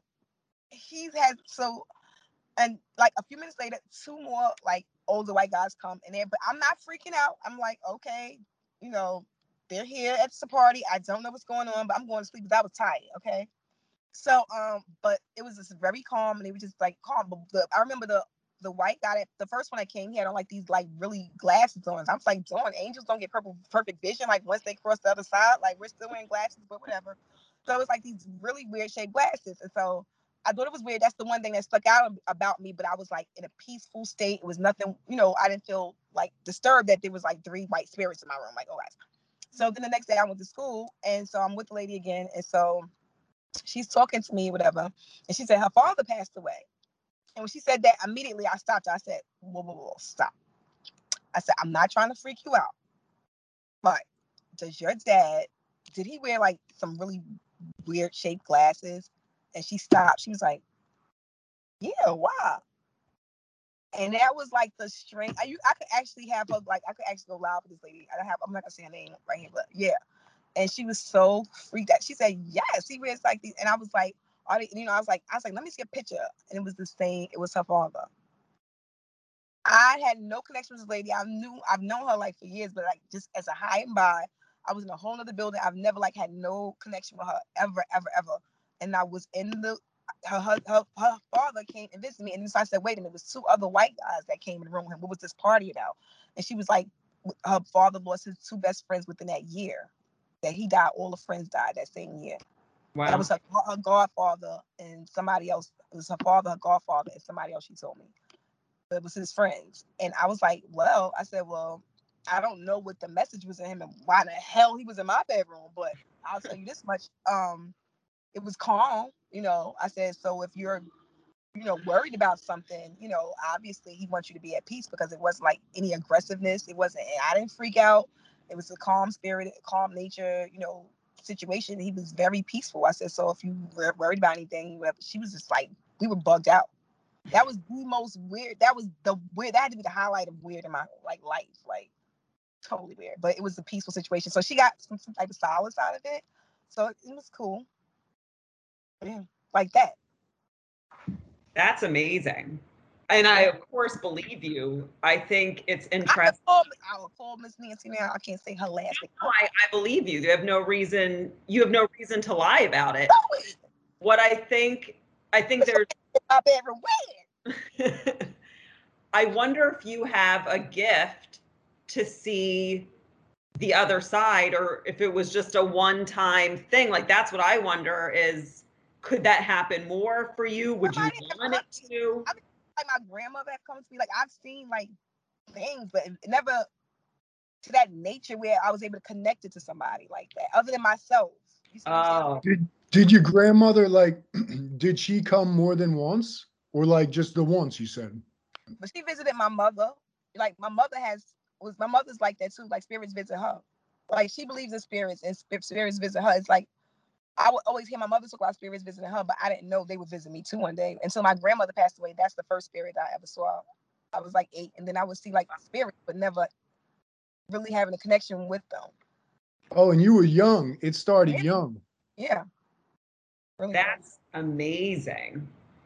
and like a few minutes later, two more like older white guys come in there, but I'm not freaking out. I'm like, okay, they're here at the party. I don't know what's going on, but I'm going to sleep because I was tired. Okay. So, but it was just very calm, and it was just like calm. But I remember the white guy, the first one that came, he had on like these like really glasses on. I was like, darn, angels don't get perfect vision. Like once they cross the other side, like we're still wearing glasses, but whatever. So it was like these really weird shaped glasses, and so I thought it was weird. That's the one thing that stuck out about me. But I was like in a peaceful state. It was nothing, I didn't feel like disturbed that there was like three white spirits in my room. Like, oh guys. So then the next day I went to school, and so I'm with the lady again, and so she's talking to me, whatever, and she said her father passed away. And when she said that, immediately I stopped her. I said, whoa, stop. I said, I'm not trying to freak you out, but did he wear like some really weird shaped glasses? And she stopped. She was like, yeah, wow. And that was like the strength. I could actually have her, like, I could actually go loud with this lady. I'm not gonna say her name right here, but yeah. And she was so freaked out. She said, yes, he wears like these. And I was like, I was like, let me see a picture. And it was the same. It was her father. I had no connection with this lady. I've known her like for years, but like just as a high and by, I was in a whole other building. I've never like had no connection with her ever, ever, ever. And I was in her father came and visited me. And so I said, wait a minute, it was two other white guys that came in the room with him. What was this party about? And she was like, her father lost his two best friends within that year that he died. All the friends died that same year. Wow. That was her godfather and somebody else. It was her father, her godfather, and somebody else, she told me. But it was his friends. And I was like, I said, I don't know what the message was in him and why the hell he was in my bedroom. But I'll tell you this much. It was calm. I said, so if you're, worried about something, obviously he wants you to be at peace because it wasn't like any aggressiveness. It wasn't, I didn't freak out. It was a calm spirit, calm nature, situation. He was very peaceful. I said, so if you were worried about anything, she was just like, we were bugged out. That was the most weird. That had to be the highlight of weird in my life. Like totally weird. But it was a peaceful situation. So she got some type of solace out of it. So it was cool. Yeah, like that. That's amazing. And I, of course, believe you. I think it's interesting. I would call Miss Nancy now. I can't say her last name. No, I believe you. You have no reason to lie about it. What I think there's up everywhere. I wonder if you have a gift to see the other side, or if it was just a one-time thing. Like, that's what I wonder is, could that happen more for you? Would you want it to? I mean, like my grandmother comes to me, like I've seen like things, but it never to that nature where I was able to connect it to somebody like that, other than myself. You see what I'm saying? Did your grandmother, like, did she come more than once, or like just the once you said? But she visited my mother. Like my mother's like that too. Like spirits visit her. Like she believes in spirits, and spirits visit her. It's like I would always hear my mother talk about spirits visiting her, but I didn't know they would visit me too one day. Until my grandmother passed away, that's the first spirit I ever saw. I was like 8, and then I would see like spirits, but never really having a connection with them. Oh, and you were young. It started young. Yeah. Really that's amazing.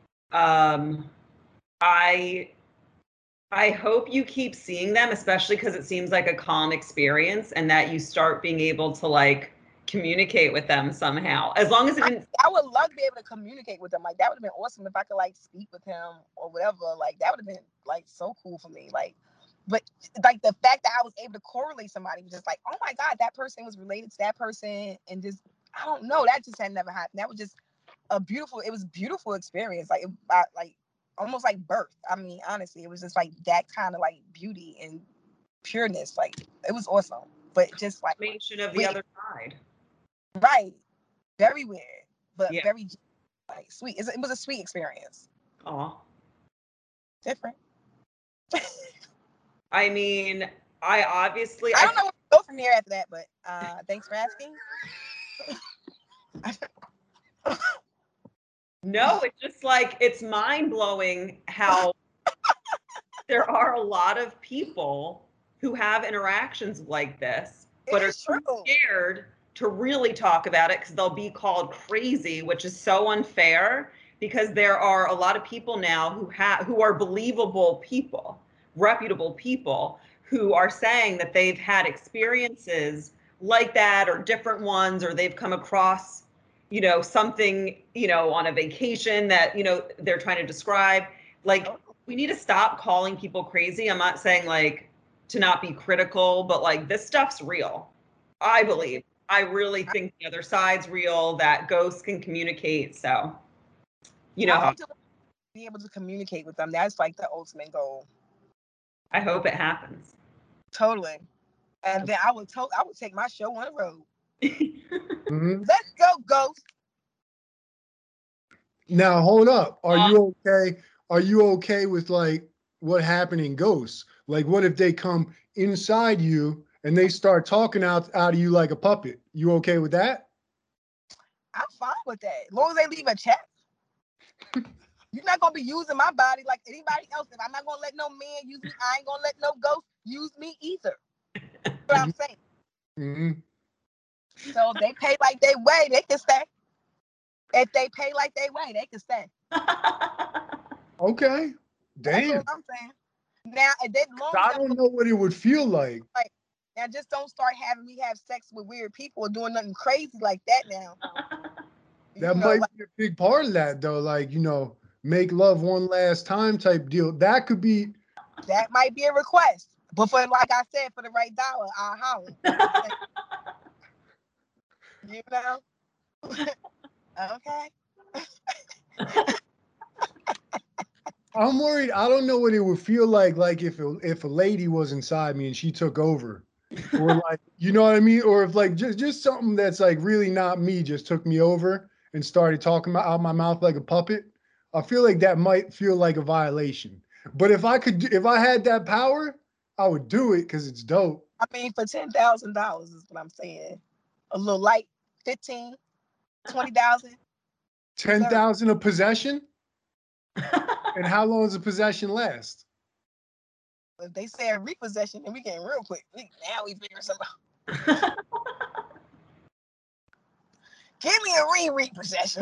I hope you keep seeing them, especially because it seems like a calm experience, and that you start being able to like communicate with them somehow. As long as it didn't. I would love to be able to communicate with them. Like that would have been awesome if I could like speak with him or whatever. Like that would have been like so cool for me. Like, but like the fact that I was able to correlate somebody was just like, oh my God, that person was related to that person, and just I don't know, that just had never happened. That was just a beautiful experience. Like like almost like birth. I mean, honestly, it was just like that kind of like beauty and pureness. Like it was awesome, but just like mention of the other side. Right. Very weird, but very like sweet. It was a sweet experience. Aw. Different. I mean, I don't know where to go from here after that, but thanks for asking. No, it's just like, it's mind-blowing how there are a lot of people who have interactions like this, but are too scared to really talk about it because they'll be called crazy, which is so unfair because there are a lot of people now who are believable people, reputable people who are saying that they've had experiences like that or different ones, or they've come across, something, on a vacation that, they're trying to describe. Like, we need to stop calling people crazy. I'm not saying like to not be critical, but like this stuff's real. I believe. I really think the other side's real, that ghosts can communicate. So, be able to communicate with them. That's like the ultimate goal. I hope it happens. Totally. And then I would take my show on the road. Mm-hmm. Let's go, ghost. Now hold up. Are you okay? Are you okay with like what happened in Ghosts? Like, what if they come inside you and they start talking out of you like a puppet? You okay with that? I'm fine with that. As long as they leave a check. You're not gonna be using my body like anybody else. If I'm not gonna let no man use me, I ain't gonna let no ghost use me either. That's what I'm saying. Mm-hmm. So if they pay like they weigh, they can stay. If they pay like they weigh, they can stay. Okay. Damn. That's what I'm saying. Now, I don't know what it would feel like. Now, just don't start having me have sex with weird people or doing nothing crazy like that now. That might be a big part of that, though. Like, make love one last time type deal. That could be. That might be a request. But like I said, for the right dollar, I'll holler. Okay. I'm worried. I don't know what it would feel like if a lady was inside me and she took over, or like, you know what I mean, or if like just something that's like really not me just took me over and started talking out my mouth like a puppet. I feel like that might feel like a violation. But if I had that power, I would do it because it's dope. I mean, for $10,000 is what I'm saying. A little light, 15, 20,000. 10,000 a possession. And how long does a possession last? If they say a repossession, then we getting real quick. Now we figure something out. Give me a repossession.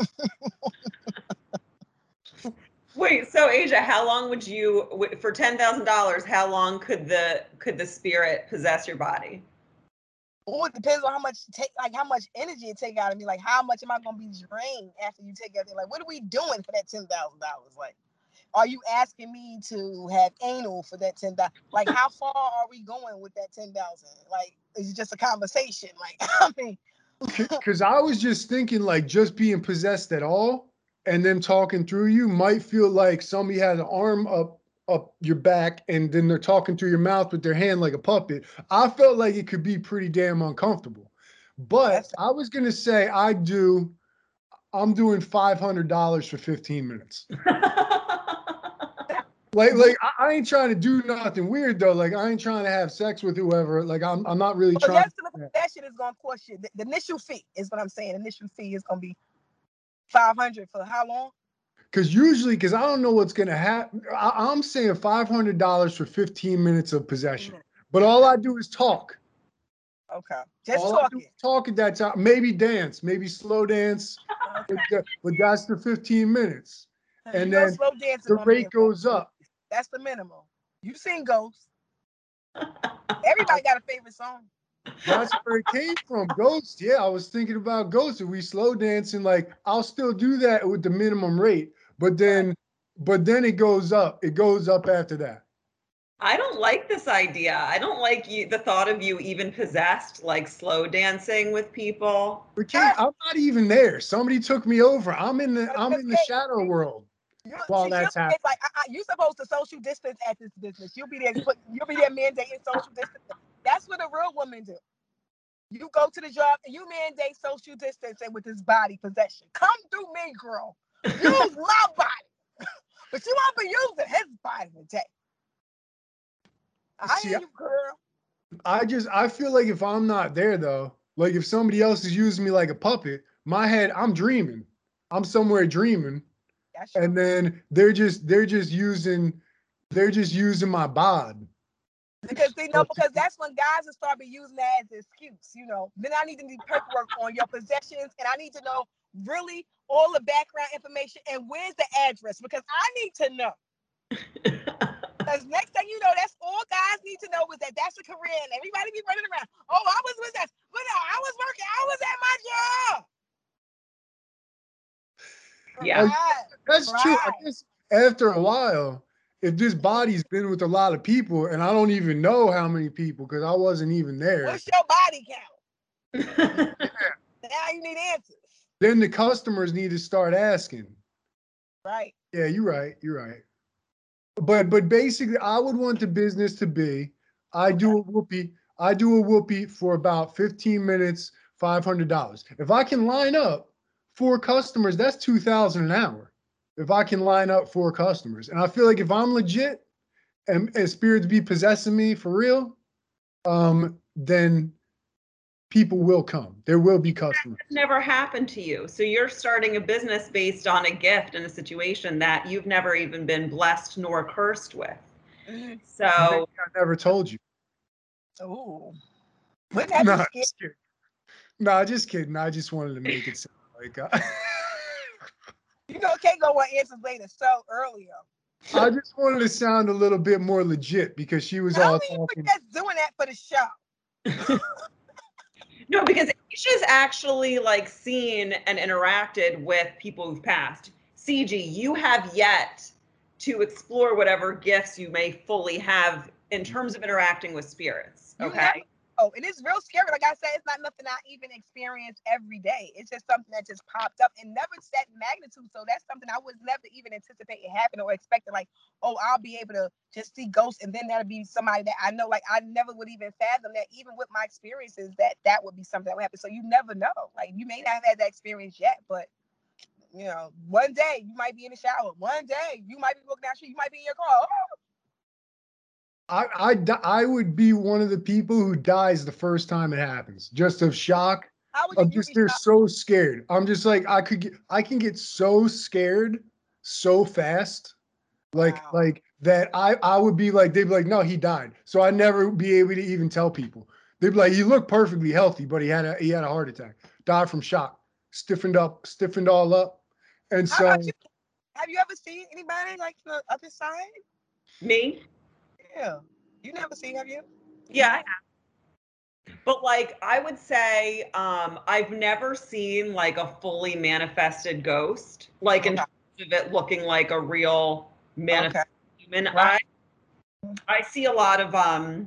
Wait, so Asia, how long would you, for $10,000, how long could the spirit possess your body? Oh, it depends on how much energy it take out of me. Like, how much am I gonna be drained after you take everything? Like, what are we doing for that $10,000? Like, are you asking me to have anal for that $10,000? Like, how far are we going with that $10,000? Like, is it just a conversation? Like, I mean, because I was just thinking like just being possessed at all and then talking through you might feel like somebody has an arm up your back and then they're talking through your mouth with their hand like a puppet. I felt like it could be pretty damn uncomfortable. But I was gonna say I'm doing $500 for 15 minutes. Like I ain't trying to do nothing weird though. Like I ain't trying to have sex with whoever. Like I'm not really trying. That shit is gonna cost you. The initial fee is what I'm saying. The initial fee is gonna be $500 for how long? Because I don't know what's gonna happen. I'm saying $500 for 15 minutes of possession. But all I do is talk. Okay, just talking. Talk at that time. Maybe dance. Maybe slow dance. Okay. But that's the 15 minits. And then slow the rate goes up. That's the minimum. You've seen Ghosts. Everybody got a favorite song. That's where it came from. Ghosts. Yeah, I was thinking about Ghosts. If we slow dancing, like I'll still do that with the minimum rate, but then it goes up. It goes up after that. I don't like this idea. I don't like the thought of you even possessed, like slow dancing with people. Okay, I'm not even there. Somebody took me over. I'm in the shadow world. While that's happening. Like you're supposed to social distance at this business. You'll be there mandating social distance. That's what a real woman do. You go to the job and you mandate social distancing with this body possession. Come through me, girl. Use my body. But you won't be using his body today. I hear you, girl. I feel like if I'm not there though, like if somebody else is using me like a puppet, my head, I'm dreaming. I'm somewhere dreaming. And then they're just using my bod. Because because that's when guys will start using that as an excuse, Then I need to need paperwork on your possessions, and I need to know really all the background information and where's the address, because I need to know. Because next thing you know, that's all guys need to know is that's a career, and everybody be running around. Oh, I was with that. But no, I was working. I was at my job. Yeah, that's true. I guess after a while, if this body's been with a lot of people, and I don't even know how many people because I wasn't even there. What's your body count? Now you need answers. Then the customers need to start asking. Right. Yeah, you're right. You're right. But basically, I would want the business to be, I do a whoopee for about 15 minutes, $500. If I can line up 4 customers, that's $2,000 an hour. If I can line up 4 customers, and I feel like if I'm legit and spirits be possessing me for real, then people will come. There will be customers. That never happened to you. So you're starting a business based on a gift in a situation that you've never even been blessed nor cursed with. So I never told you. Oh, wouldn't that be scary? No, just kidding. I just wanted to make it sound like Keiko want answers later, so earlier. I just wanted to sound a little bit more legit because she was all talking. You just doing that for the show. No, because Aisha's actually seen and interacted with people who've passed. CG, you have yet to explore whatever gifts you may fully have in terms of interacting with spirits. Okay. And it's real scary. Like I said, it's not nothing I even experience every day. It's just something that just popped up and never set magnitude. So that's something I was never even anticipating happening or expecting. I'll be able to just see ghosts, and then that'll be somebody that I know. I never would even fathom that, even with my experiences, that would be something that would happen. So you never know. You may not have had that experience yet, but one day you might be in the shower. One day you might be walking down the street. You might be in your car. Oh. I would be one of the people who dies the first time it happens, just of shock. They're so scared. I'm just I can get so scared so fast, that I would be they'd be like, no, he died. So I'd never be able to even tell people. They'd be like, he looked perfectly healthy, but he had a heart attack, died from shock, stiffened all up, and so. Have you ever seen anybody from the other side? Me? Yeah. You never seen, have you? Yeah, I have. But I would say I've never seen a fully manifested ghost, in terms of it looking like a real manifested human. Right. I see a lot of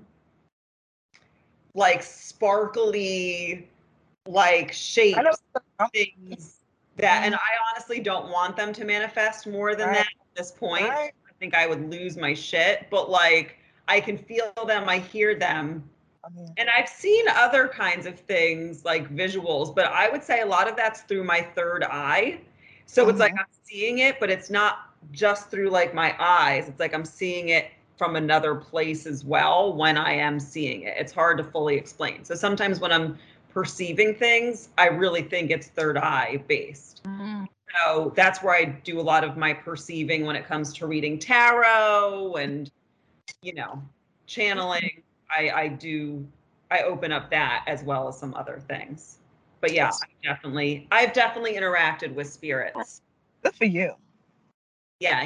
sparkly shapes, things that, and I honestly don't want them to manifest more than that at this point. I think I would lose my shit, but I can feel them, I hear them. And I've seen other kinds of things visuals, but I would say a lot of that's through my third eye. So it's I'm seeing it, but it's not just through my eyes. It's I'm seeing it from another place as well when I am seeing it. It's hard to fully explain. So sometimes when I'm perceiving things, I really think it's third eye based. So that's where I do a lot of my perceiving when it comes to reading tarot and channeling. I open up that as well as some other things. But yeah, I've definitely interacted with spirits. Good for you. Yeah,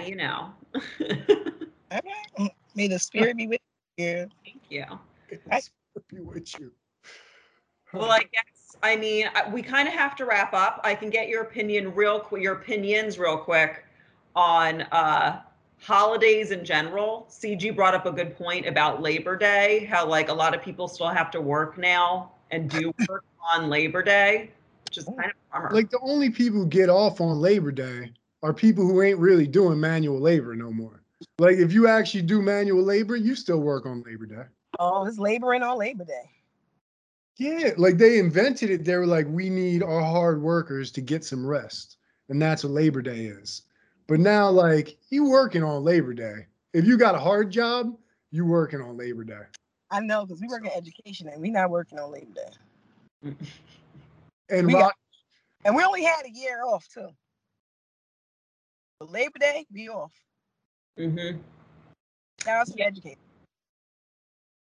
Okay. May the spirit be with you. Thank you. Be with you. Well, I guess, we kind of have to wrap up. I can get your opinions real quick on holidays in general. CG brought up a good point about Labor Day, how a lot of people still have to work now and do work on Labor Day, which is kind of a bummer. The only people who get off on Labor Day are people who ain't really doing manual labor no more. If you actually do manual labor, you still work on Labor Day. Oh, it's laboring on Labor Day. Yeah, they invented it. They were we need our hard workers to get some rest. And that's what Labor Day is. But now, you working on Labor Day. If you got a hard job, you working on Labor Day. I know, because we work in education and we not working on Labor Day. And we only had a year off, too. But Labor Day, we off. Mm-hmm. Now it's education.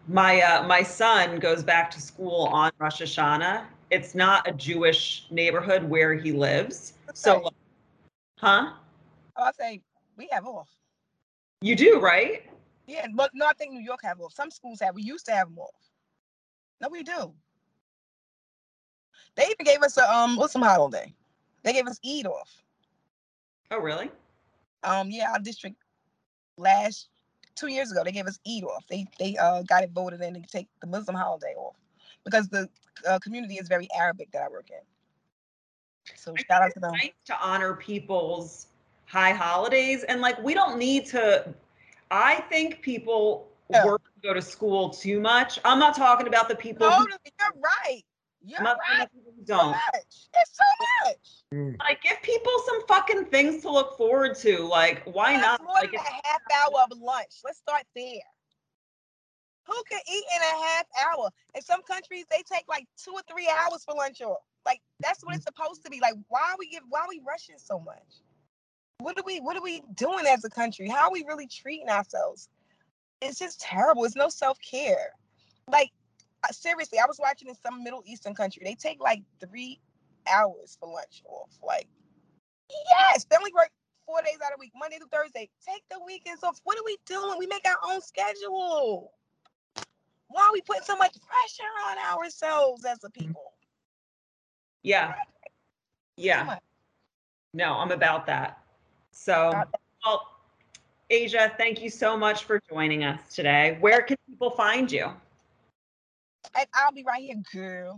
My son goes back to school on Rosh Hashanah. It's not a Jewish neighborhood where he lives. So, huh? Oh, I say we have off. You do, right? Yeah, but no, I think New York have off. Some schools have. We used to have them off. No, we do. They even gave us a what's some holiday? They gave us Eid off. Oh, really? Yeah, our district last 2 years ago they gave us Eid off. They got it voted in to take the Muslim holiday off because the community is very Arabic that I work in. So shout out to them. It's nice to honor people's high holidays, and like we don't need to. I think people work to go to school too much. I'm not talking about the people. You're right. You're right. Don't. It's so much. Like, give people some fucking things to look forward to. Like, why not? More than a half hour of lunch. Let's start there. Who can eat in a half hour? In some countries, they take like 2 or 3 hours for lunch off. Like, that's what it's supposed to be. Like, why are we rushing so much? What are we doing as a country? How are we really treating ourselves? It's just terrible. It's no self-care. Like, seriously, I was watching in some Middle Eastern country. They take like 3 hours for lunch off. Like, yes, they only work 4 days out of the week, Monday through Thursday. Take the weekends off. What are we doing? We make our own schedule. Why are we putting so much pressure on ourselves as a people? Yeah. Yeah. No, I'm about that. So, well, Asia, thank you so much for joining us today. Where can people find you? I'll be right here, girl.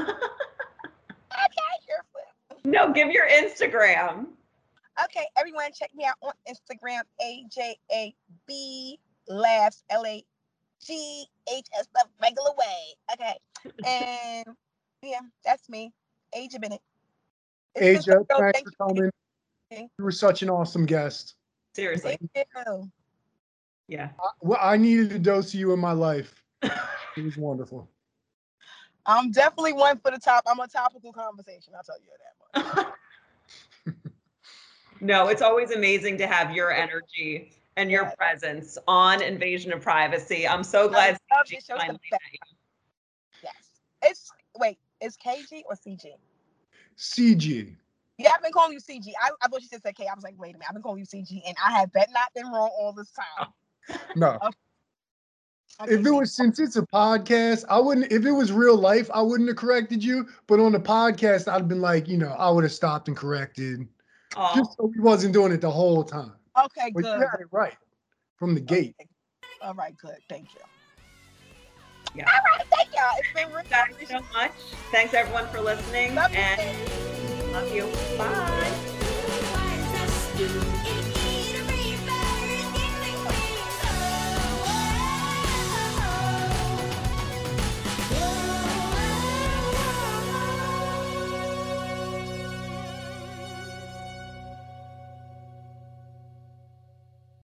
No, give your Instagram. Okay, everyone, check me out on Instagram, AJAB Laughs, LAGHS, the regular way. Okay, and yeah, that's me, Asia Bennett. Asia, thanks for coming. You were such an awesome guest. Seriously. Thank you. Yeah. I needed a dose of you in my life. It was wonderful. I'm definitely one for the top. I'm a topical conversation. I'll tell you that much. No, it's always amazing to have your energy and your presence on Invasion of Privacy. I'm so glad CG finally met you. Yes. It's KG or CG? CG. Yeah, I've been calling you CG. I thought you said K. I was like, wait a minute. I've been calling you CG, and I have not been wrong all this time. No. Okay. If it was, since it's a podcast, I wouldn't, if it was real life, I wouldn't have corrected you. But on the podcast, I'd have been like, I would have stopped and corrected. Just so we wasn't doing it the whole time. Okay, but good. You had it right from the gate. Okay. All right, good. Thank you. Yeah. All right, thank y'all. It's been really Thank you so much. Thanks everyone for listening. Love you. Bye.